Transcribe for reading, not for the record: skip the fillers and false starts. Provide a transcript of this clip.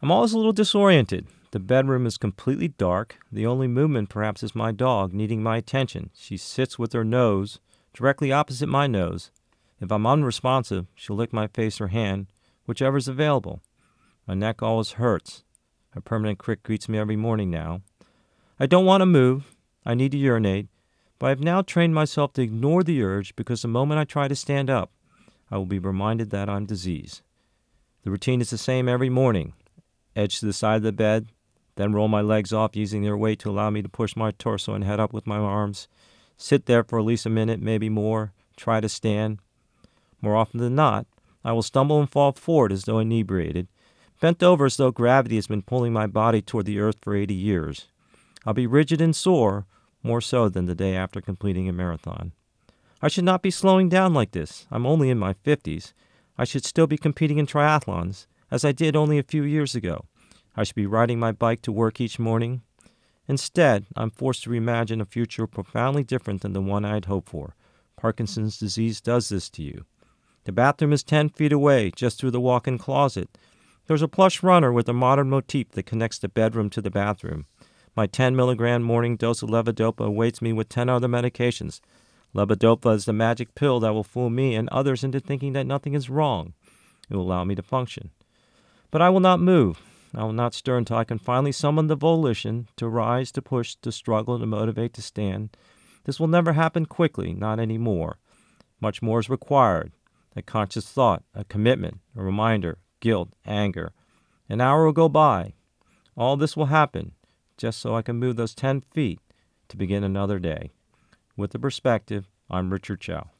I'm always a little disoriented. The bedroom is completely dark. The only movement perhaps is my dog needing my attention. She sits with her nose directly opposite my nose. If I'm unresponsive, she'll lick my face or hand, whichever's available. My neck always hurts. A permanent crick greets me every morning now. I don't want to move. I need to urinate. But I've now trained myself to ignore the urge because the moment I try to stand up, I will be reminded that I'm diseased. The routine is the same every morning. Edge to the side of the bed, then roll my legs off using their weight to allow me to push my torso and head up with my arms. Sit there for at least a minute, maybe more. Try to stand. More often than not, I will stumble and fall forward as though inebriated, bent over as though gravity has been pulling my body toward the earth for 80 years. I'll be rigid and sore, more so than the day after completing a marathon. I should not be slowing down like this. I'm only in my 50s. I should still be competing in triathlons, as I did only a few years ago. I should be riding my bike to work each morning. Instead, I'm forced to reimagine a future profoundly different than the one I had hoped for. Parkinson's disease does this to you. The bathroom is 10 feet away, just through the walk-in closet. There's a plush runner with a modern motif that connects the bedroom to the bathroom. My 10-milligram morning dose of levodopa awaits me with 10 other medications. Levodopa is the magic pill that will fool me and others into thinking that nothing is wrong. It will allow me to function. But I will not move. I will not stir until I can finally summon the volition to rise, to push, to struggle, to motivate, to stand. This will never happen quickly, not anymore. Much more is required. A conscious thought, a commitment, a reminder, guilt, anger. An hour will go by. All this will happen just so I can move those 10 feet to begin another day. With the perspective, I'm Richard Chow.